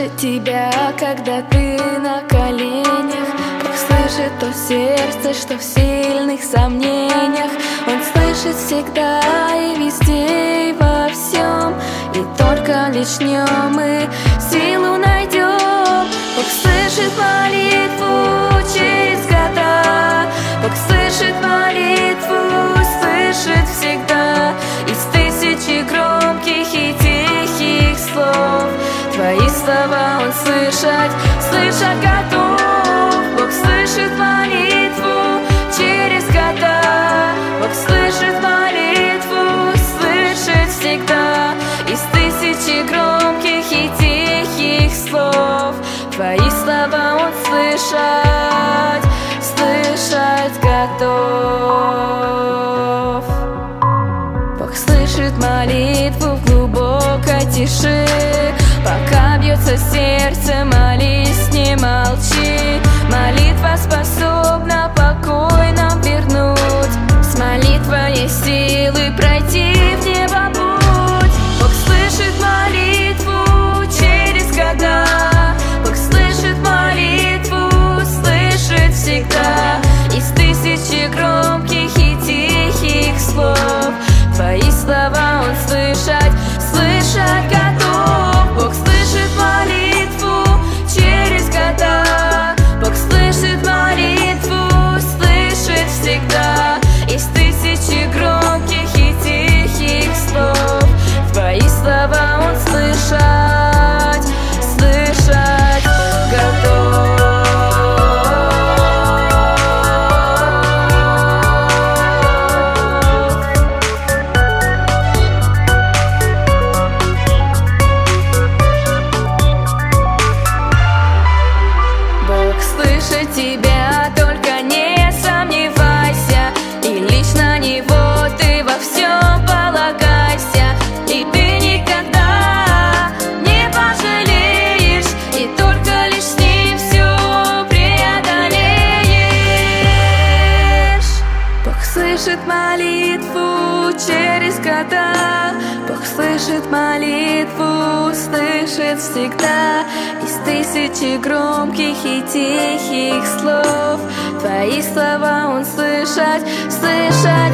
слышит тебя, когда ты на коленях, Бог слышит то сердце, что в сильных сомнениях. Он слышит всегда и везде, и во всем, и только лишь в нем мы силу найдем. Бог слышит молитву через года, Бог слышит молитву, слышит всегда. Из тысячи громких и тихих слов твои слова Он слышать готов. Бог слышит молитву через года, Бог слышит молитву, слышит всегда. Из тысячи громких и тихих слов твои слова Он слышать готов. Бог слышит молитву в глубокой тиши, пока бьется сердце, молись, не молчи. Молитва способна покой нам вернуть, с молитвой силы пройти в небо путь. Бог слышит молитву через года, Бог слышит молитву, слышит всегда. Из тысячи громких и тихих слов твои слова Он слышать готов. Бог слышит молитву через года, Бог слышит молитву, слышит всегда. Из тысячи громких и тихих слов твои слова Он слышать готов. Слышит тебя, только не сомневайся, и лишь на Него ты во всем полагайся, и ты никогда не пожалеешь, и только лишь с Ним все преодолеешь. Бог слышит молитву через года, Бог слышит молитву, слышит всегда. Из тысячи громких и тихих слов твои слова Он слышать